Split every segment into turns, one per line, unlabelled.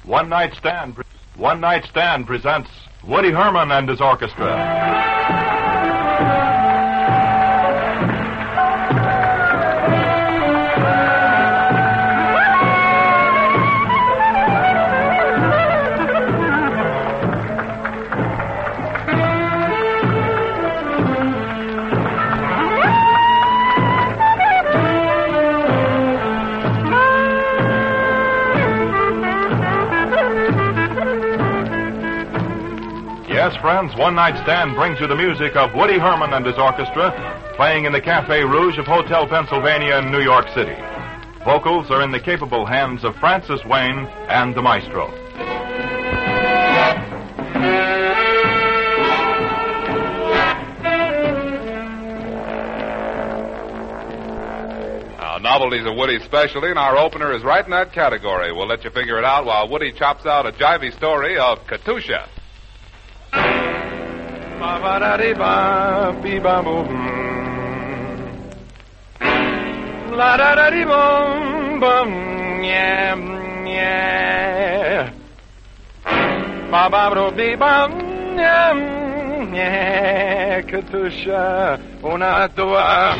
One Night Stand presents Woody Herman and his orchestra. Yes, friends, One Night Stand brings you the music of Woody Herman and his orchestra, playing in the Café Rouge of Hotel Pennsylvania in New York City. Vocals are in the capable hands of Francis Wayne and the maestro.
Novelty's a Woody specialty, and our opener is right in that category. We'll let you figure it out while Woody chops out a jivey story of Katusha.
La da da dee bum bum yeah yeah ba ba do dee bum yeah Katusha una dua.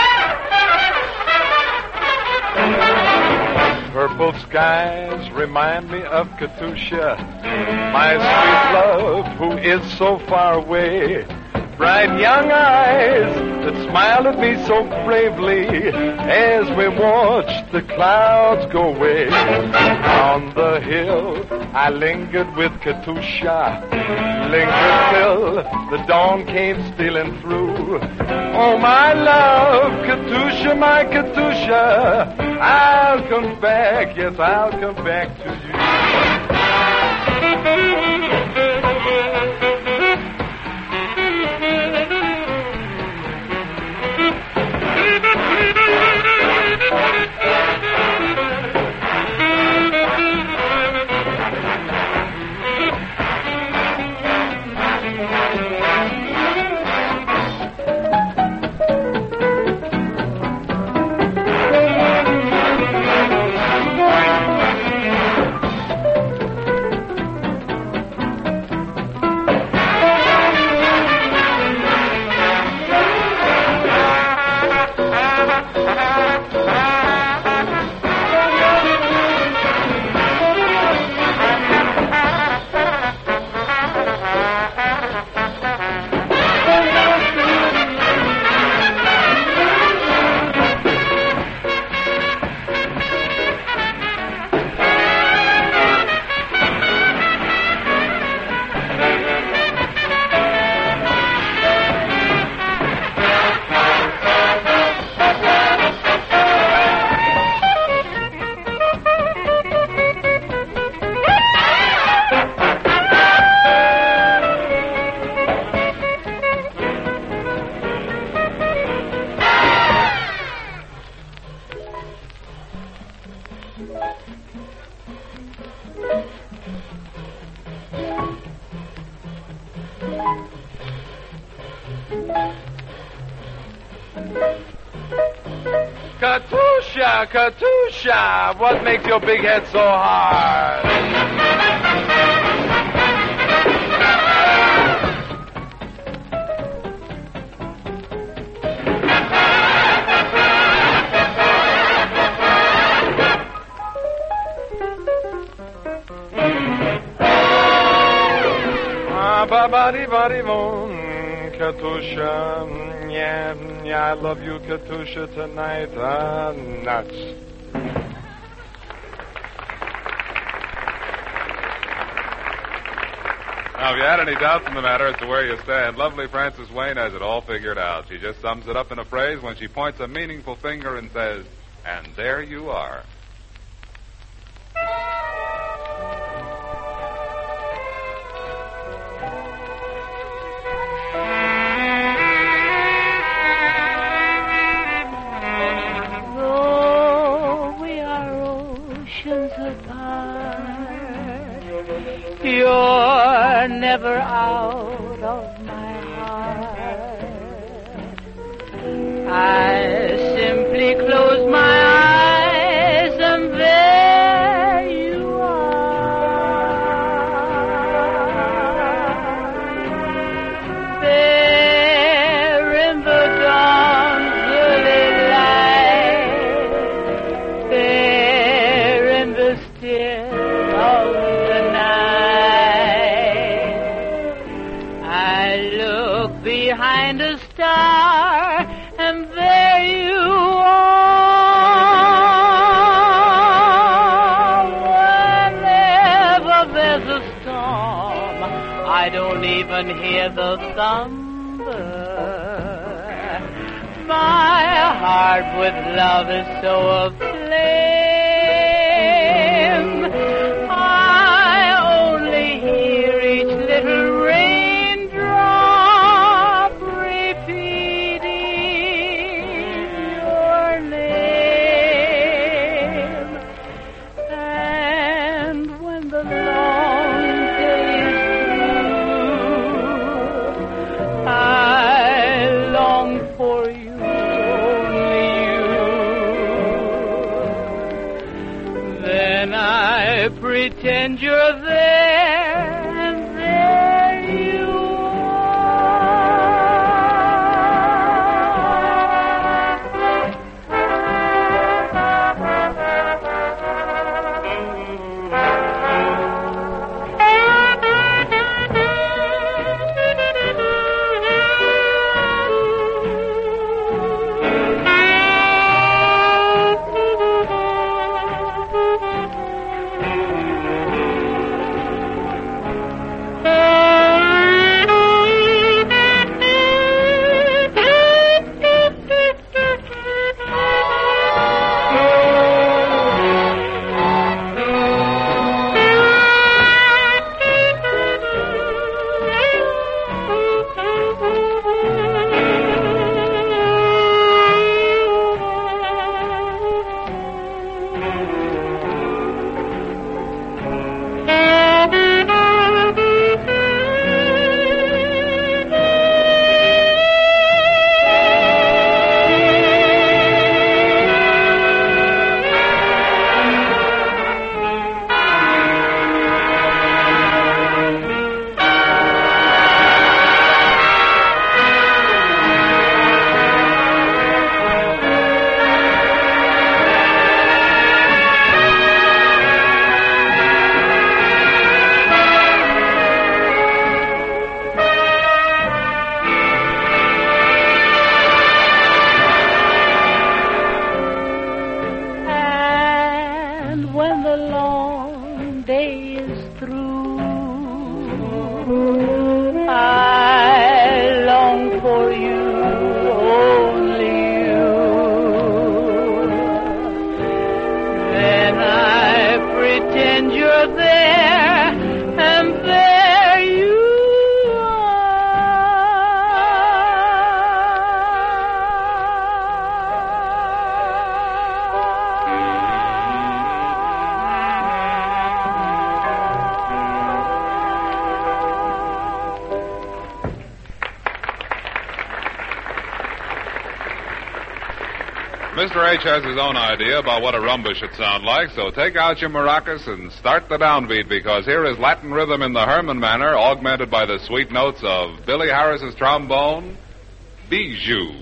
Purple skies remind me of Katusha, my sweet love who is so far away. Bright young eyes that smiled at me so bravely as we watched the clouds go away. On the hill I lingered with Katusha, lingered till the dawn came stealing through. Oh, my love, Katusha, my Katusha, I'll come back, yes, I'll come back to you. Katusha, Katusha, what makes your big head so hard? Ba-ba-dee-ba-dee-boom, Katusha, yeah, I love you, Katusha, tonight. Nuts.
Now, if you had any doubts in the matter as to where you stand, lovely Frances Wayne has it all figured out. She just sums it up in a phrase when she points a meaningful finger and says, "And there you are."
You're never out of my heart. I simply close my eyes and there you are. the still of the night. I look behind a star, and there you are. Whenever there's a storm, I don't even hear the thunder. My heart with love is so aflame. I only hear each little raindrop repeating your name. And when the long day is through, I long for you. I pretend you're there, and there you
Mr. H has his own idea about what a rumba should sound like, so take out your maracas and start the downbeat, because here is Latin rhythm in the Herman manner, augmented by the sweet notes of Billy Harris's trombone, Bijou.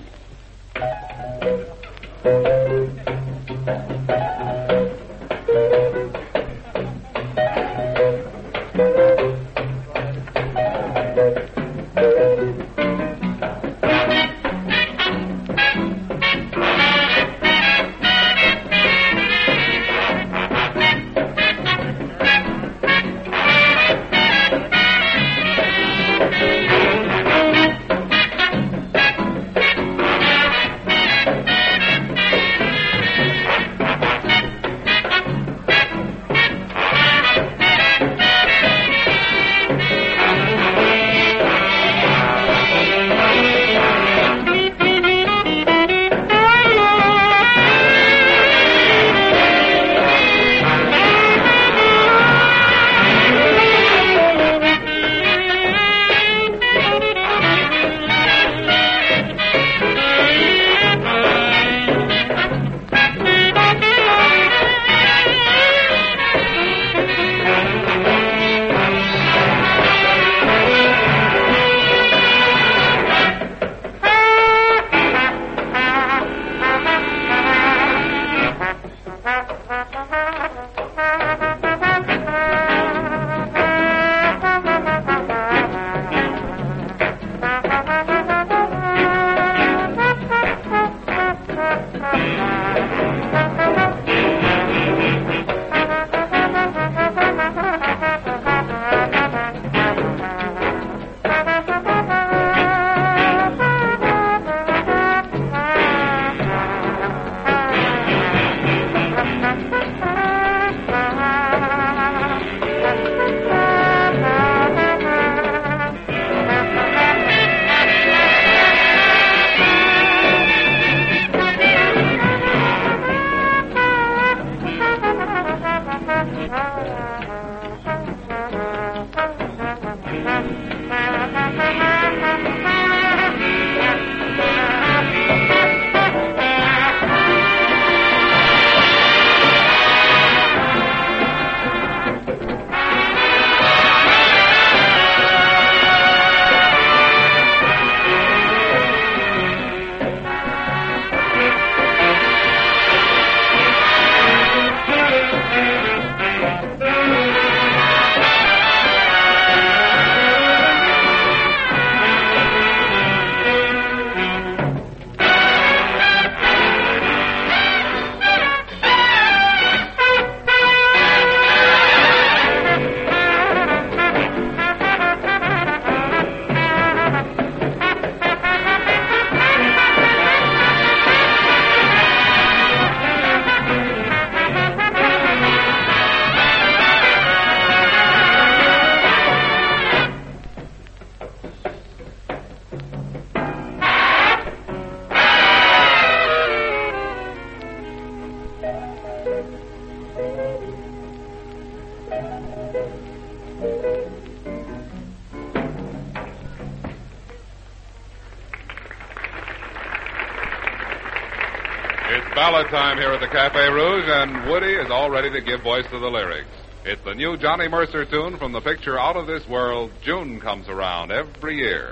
It's ballad time here at the Cafe Rouge, and Woody is all ready to give voice to the lyrics. It's the new Johnny Mercer tune from the picture Out of This World. June comes around every year.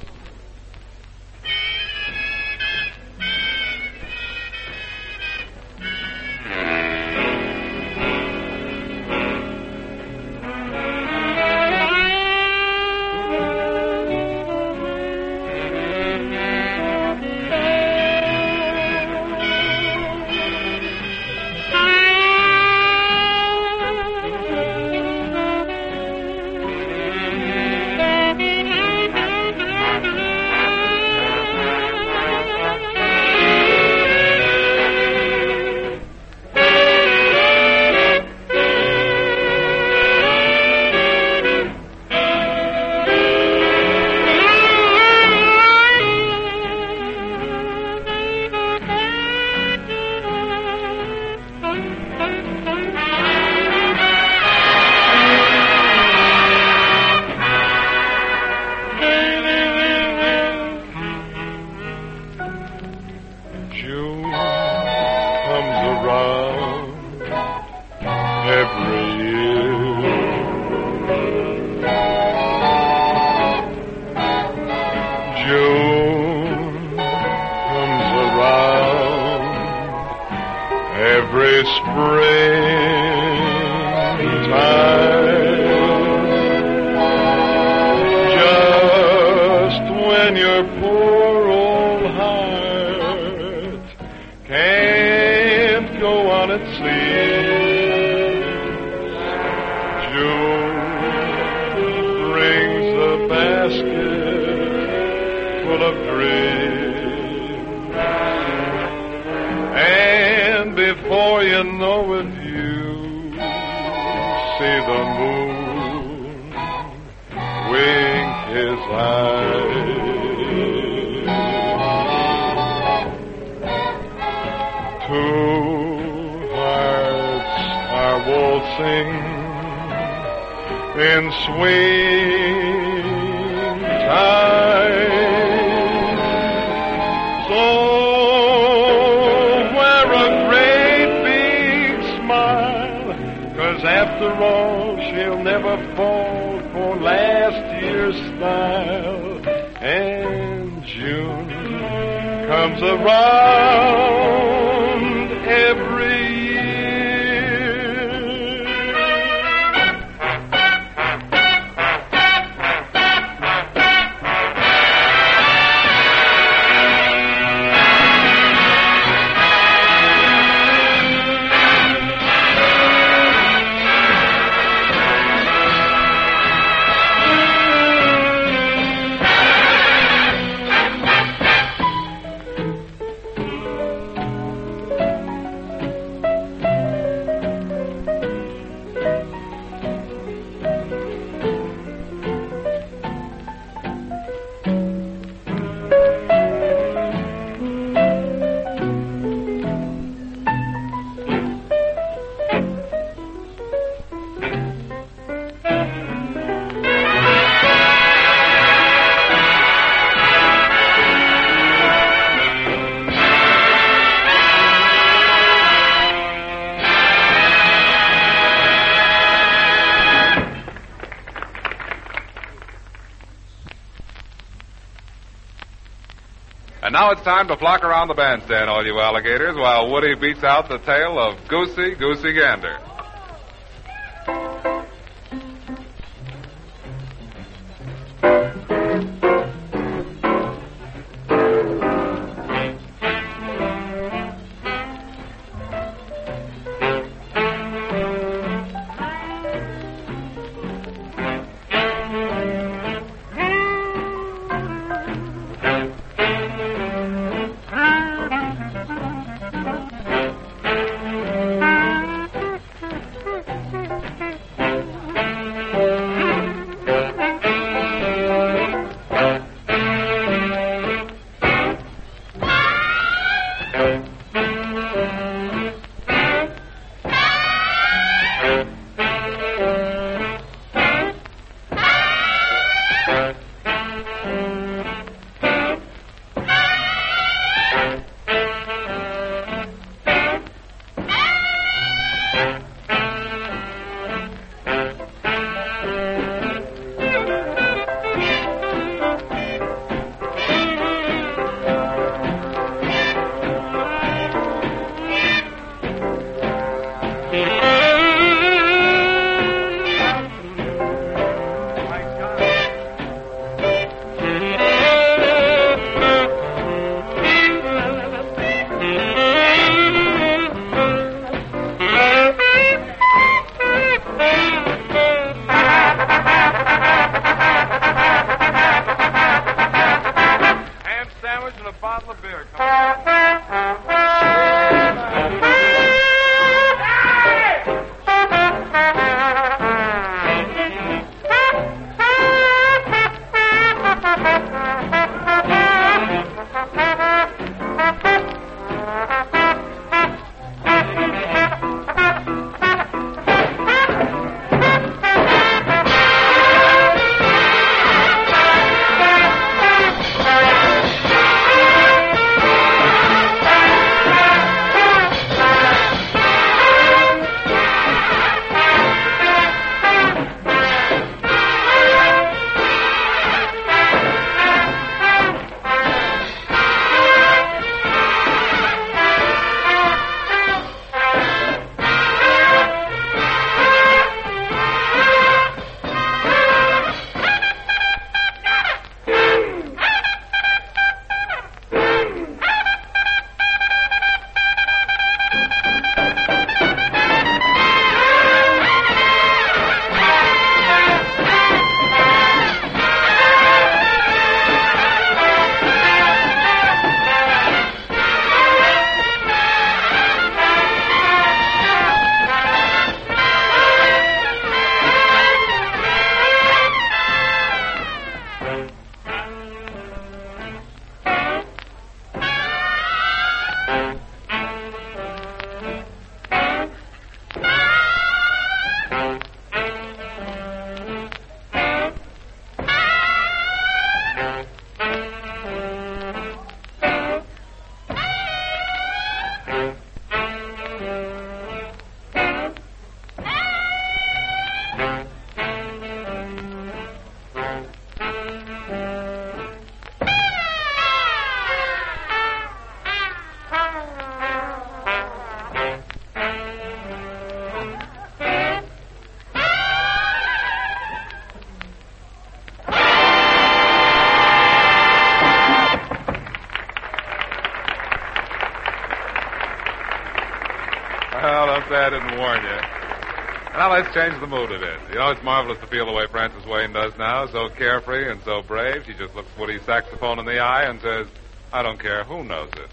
Every springtime, just when your poor old heart can't go on its sleeves, June brings a basket full of dreams. And before you know it, you see the moon wink his eyes. Two hearts are waltzing in swing time. So after all, she'll never fall for last year's style. And June comes around every
And now it's time to flock around the bandstand, all you alligators, while Woody beats out the tale of Goosey, Goosey Gander. Well, don't say I didn't warn you. Now let's change the mood a bit. You know, it's marvelous to feel the way Frances Wayne does now, so carefree and so brave. She just looks Woody's saxophone in the eye and says, I don't care who knows it.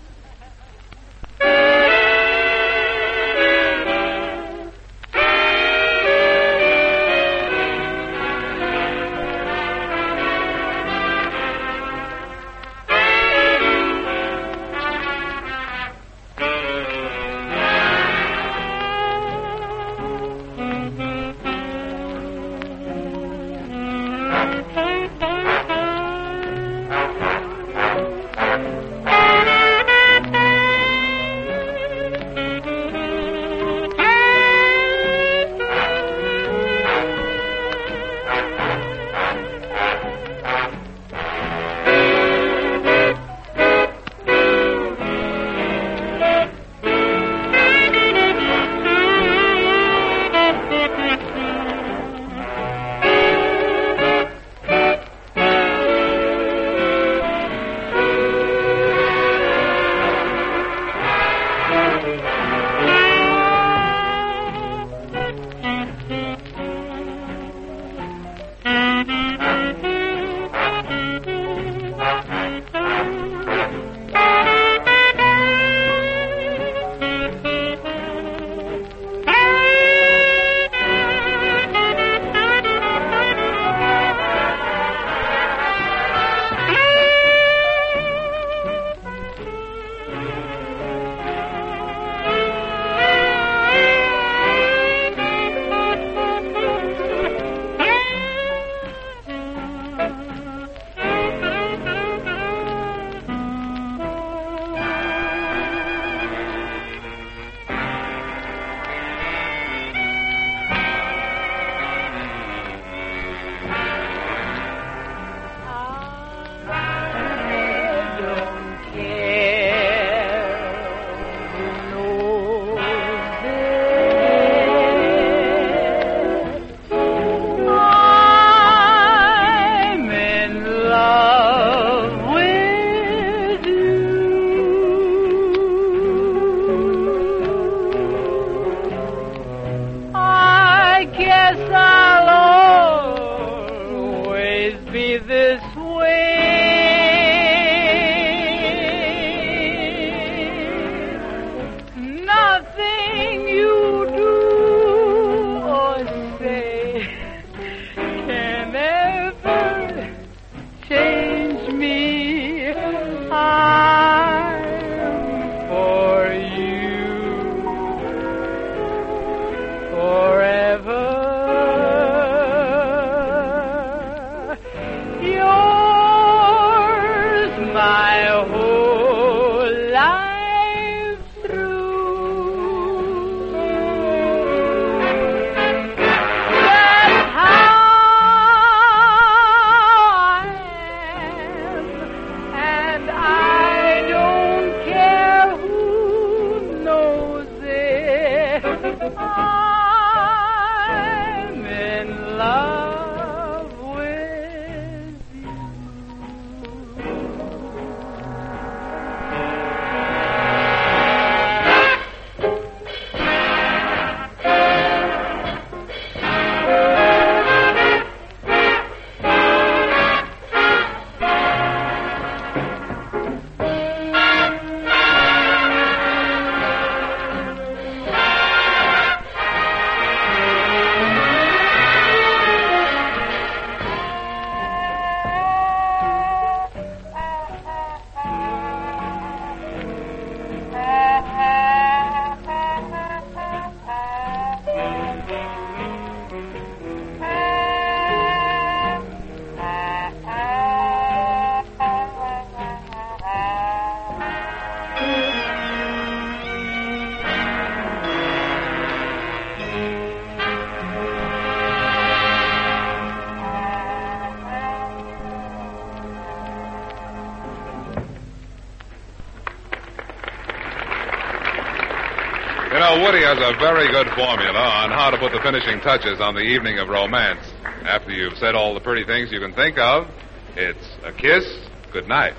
Woody has a very good formula on how to put the finishing touches on the evening of romance. After you've said all the pretty things you can think of, it's a kiss, good night.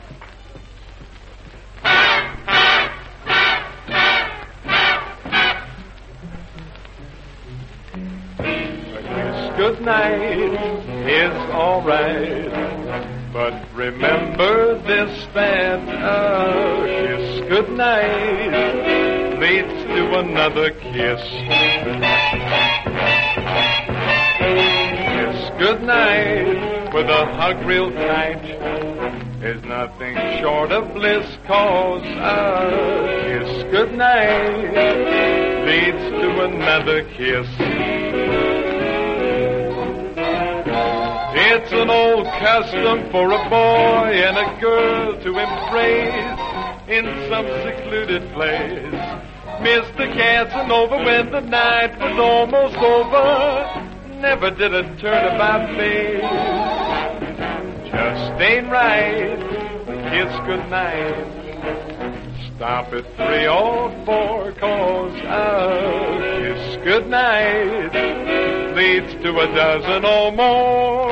Good night is all right, but remember this, that a kiss good night leads to another kiss. Kiss good night with a hug real tight is nothing short of bliss, 'cause a kiss good night leads to another kiss. It's an old custom for a boy and a girl to embrace in some secluded place. Mr. Casanova, when the night was almost over, never did a turnabout face. Just ain't right, kiss goodnight. Stop at 3 or 4, 'cause a kiss goodnight leads to a dozen or more.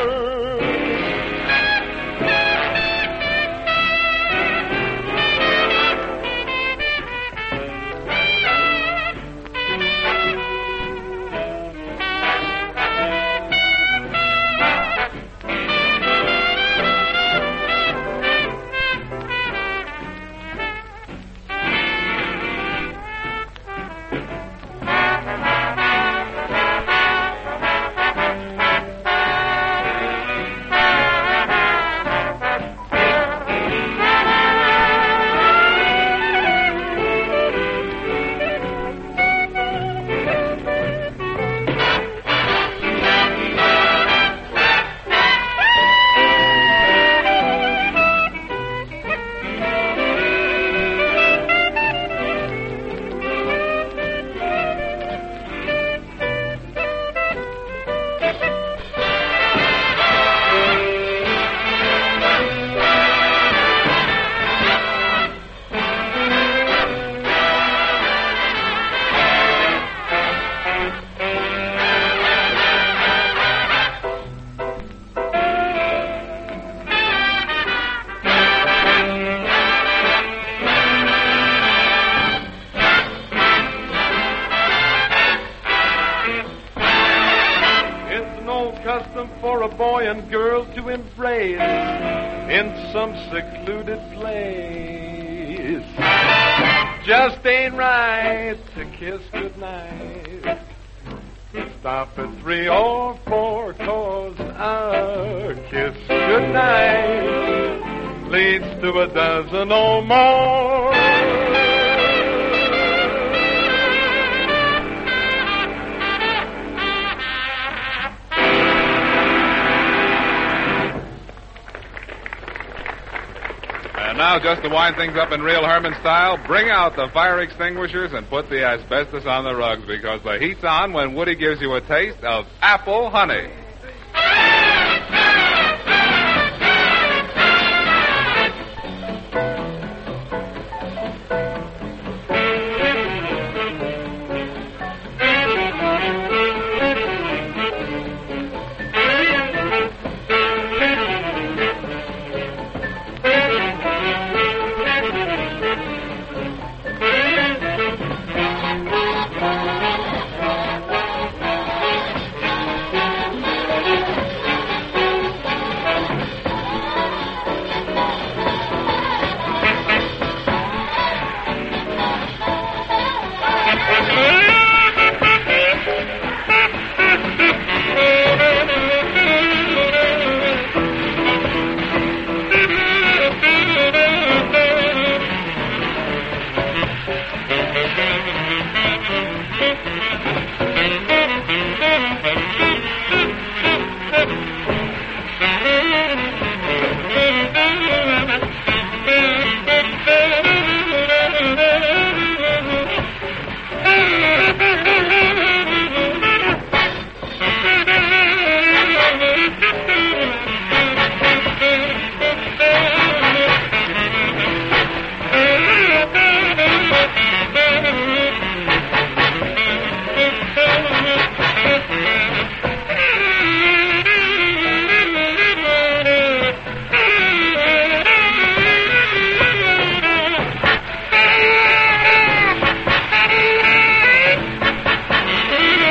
For a boy and girl to embrace in some secluded place. Just ain't right to kiss goodnight. Stop at 3 or 4, 'cause a kiss goodnight leads to a dozen or more.
And now, just to wind things up in real Herman style, bring out the fire extinguishers and put the asbestos on the rugs, because the heat's on when Woody gives you a taste of apple honey.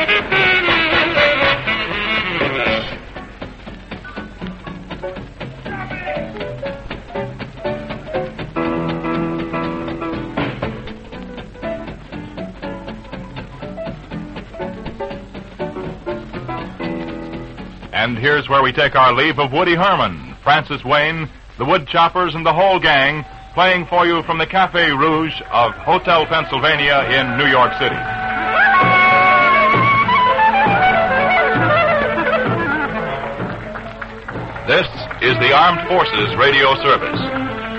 And here's where we take our leave of Woody Herman, Francis Wayne, the Woodchoppers, and the whole gang, playing for you from the Cafe Rouge of Hotel Pennsylvania in New York City. This is the Armed Forces Radio Service.